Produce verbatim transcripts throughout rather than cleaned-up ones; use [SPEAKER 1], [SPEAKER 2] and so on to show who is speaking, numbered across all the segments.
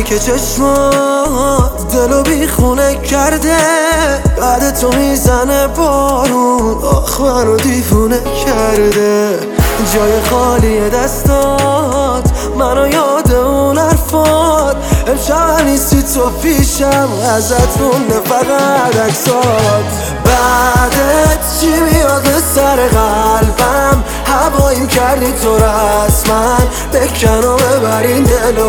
[SPEAKER 1] که چشمات دلو بیخونه کرده، بعد تو میزنه بارون، آخ منو دیوونه کرده. جای خالی دستات منو یاد اون حرفات، امشب نیستی تو پیشم، ازت مونده فقط عکسات. بعدت چی میاد به سر قلبم، هواییم کردی تو رسما، بکن و ببر این دلو.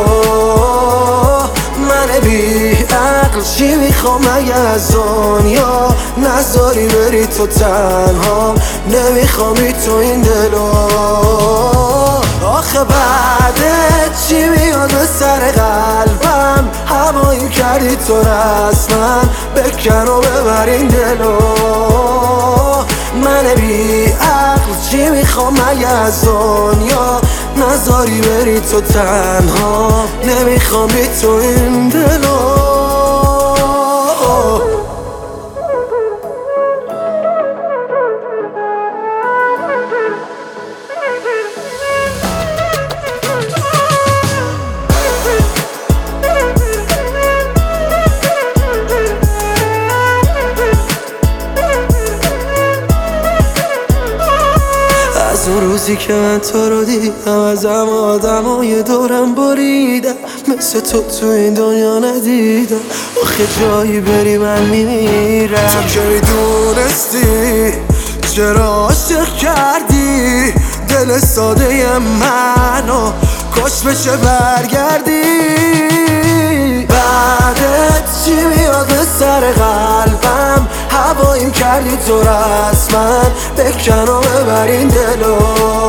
[SPEAKER 1] من بی عقل چی میخوام مگه از دنیا، نذاری بری تو تنها، نمیخوامی تو این دلو. آخه بعدت چی میاد به سر قلبم، هوایی کردی تو رسما، بکن و ببر این دلو. من بی عقل چی میخوام مگه از دنیا، نذاری بری تو تنها، نمیخوام بی تو این دلو. اون روزی که من تو رو دیدم، ازم آدمای دورم بریدم، مثل تو تو این دنیا ندیدم. آخه جایی بری من میمیرم. تو که میدونستی چرا عاشق کردی دل ساده منو، کاش بشه برگردی. بعدت چی میاد به سر قلبم، هواییم کردی تو رسما، بکن و ببر این دلو.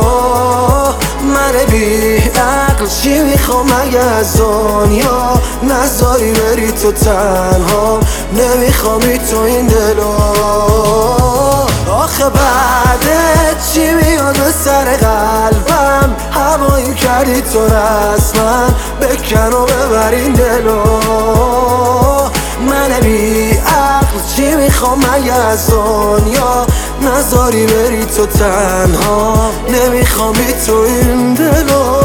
[SPEAKER 1] من بی عقل چی میخوام مگه از دنیا، نذاری بری تو تنها، نمیخوامی تو این دلو. آخه بعدت چی میاد به سر قلبم، هواییم کردی تو رسما، بکن و ببر این دلو. من بی عقل چی میخوام مگه از دنیا، نذاری بری تو تنها، نمیخوام بی تو این دلو.